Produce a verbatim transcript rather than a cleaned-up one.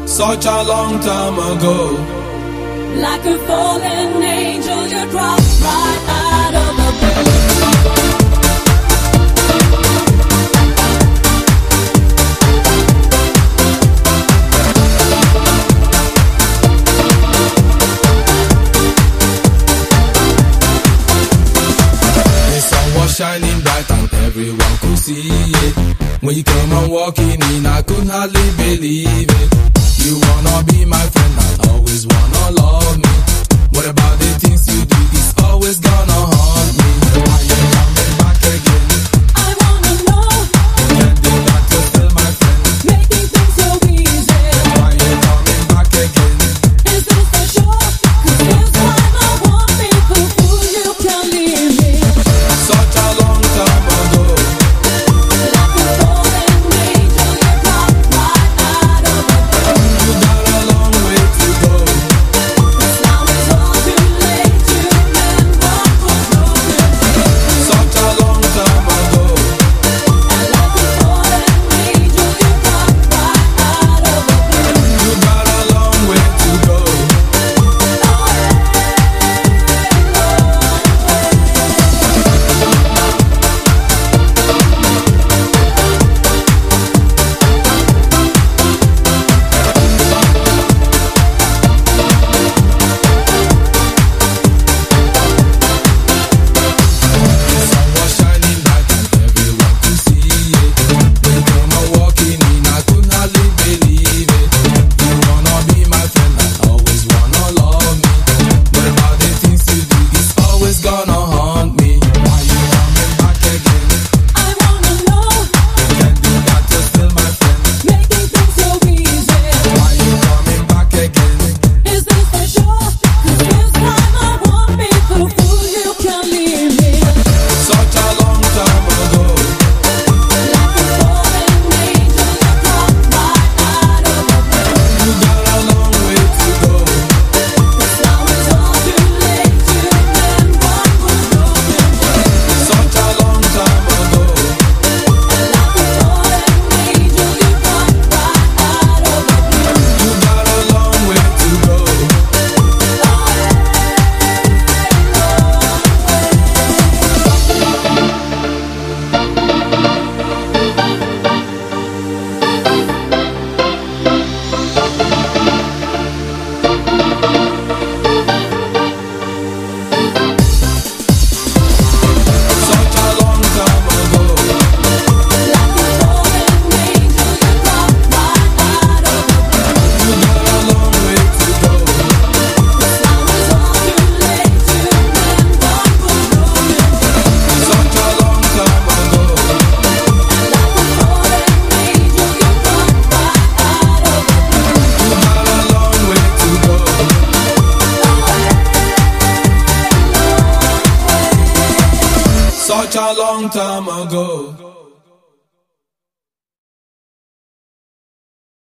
such a long time ago. Like a fallen angel, you dropped right out of the blue. The sun was shining bright and everyone could see it. When you come on walking in, I could hardly believe it. You wanna be my friend, I always wanna love me. What about the things you do? It's always gonna haunt me. Why you coming back again? I wanna know. Can't do that, you're still my friend. Making things so easy. Why you coming back again? Is this for sure? 'Cause this time I want me to fool you, can't leave me. Such a long time ago. Like a fallen angel, you dropped right out of the blue. You got a long way to go. 'Cause now it's all too late to mend what was broken. Such a long time ago. And like a fallen angel, you dropped right out of the blue. You got a long way to go. The sun was shining bright and everyone could see it. When you come on walking in, I could hardly believe it. You wanna be my friend, I always wanna love me. What about the things you do? It's always gonna haunt me. Why you coming back again? I wanna know. Can't do that, you're still my friend. Making things so easy. Why you coming back again? Is this for sure? 'Cause this time I want me to fool you, can't leave me. Such a long time ago. Like a fallen angel, you dropped right out of the blue. You got a long way to go. 'Cause now it's all too late to mend what was broken. Such a long time ago. And like a fallen angel, you dropped right out of the blue. You got a long way to go. Such a long time ago. Like a fallen angel, you dropped right out of the blue. You got a long way to go. 'Cause now it's all too late to mend what was broken. Such a long time ago. And like a fallen angel, you dropped right out of the blue. You got a long way to go. Such a long time ago.